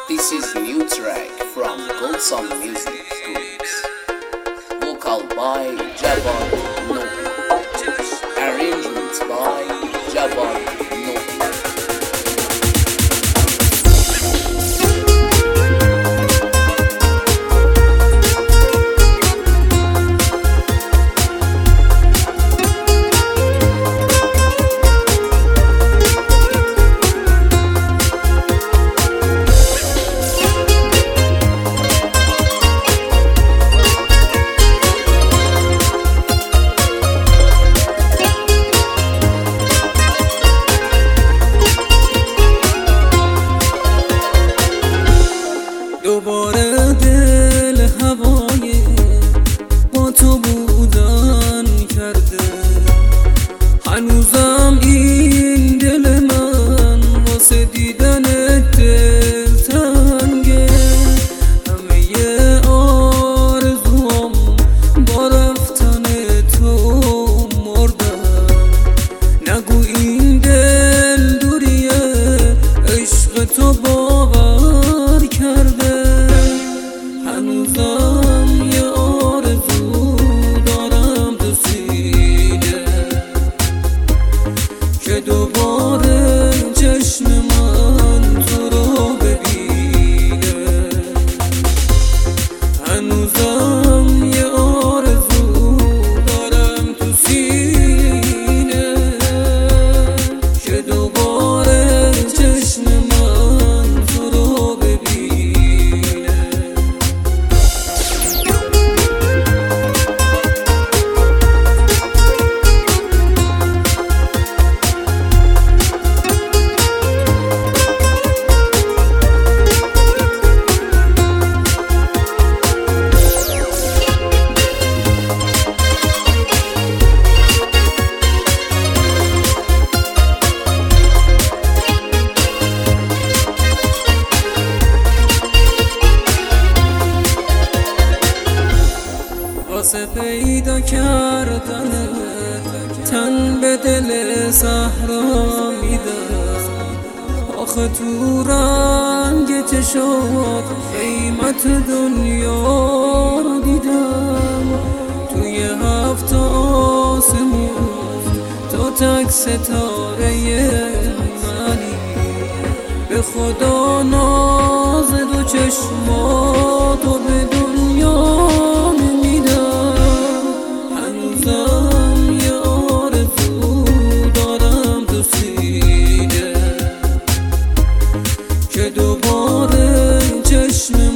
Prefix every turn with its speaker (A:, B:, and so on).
A: This is new track from Gold Song Music Groups. Vocal by Javad Nobi. Arrangements by Javad Nobi.
B: دوباره دل هوای با تو بودن کرده، هنوزم این دل من واسه دیدن دل تنگه. همه آرزوام با رفتن تو مردن. نگو این دل دوریه، عشق تو باور کرده. هنوزم یه آرزو دارم تو سینه که دوباره چشم من تو رو ببینه. هنوزم یه آرزو دارم تو سینه که دوباره چشم من تو رو ببینه. واسه پیدا کردن تن به دل صحرا میدم. آخه تو رنگ چشات قیمت دنیا رو دیدم. توی 7 آسمون تو تک ستاره منی. به خدا ناز دو چشماتو به دنیا که دوباره چشم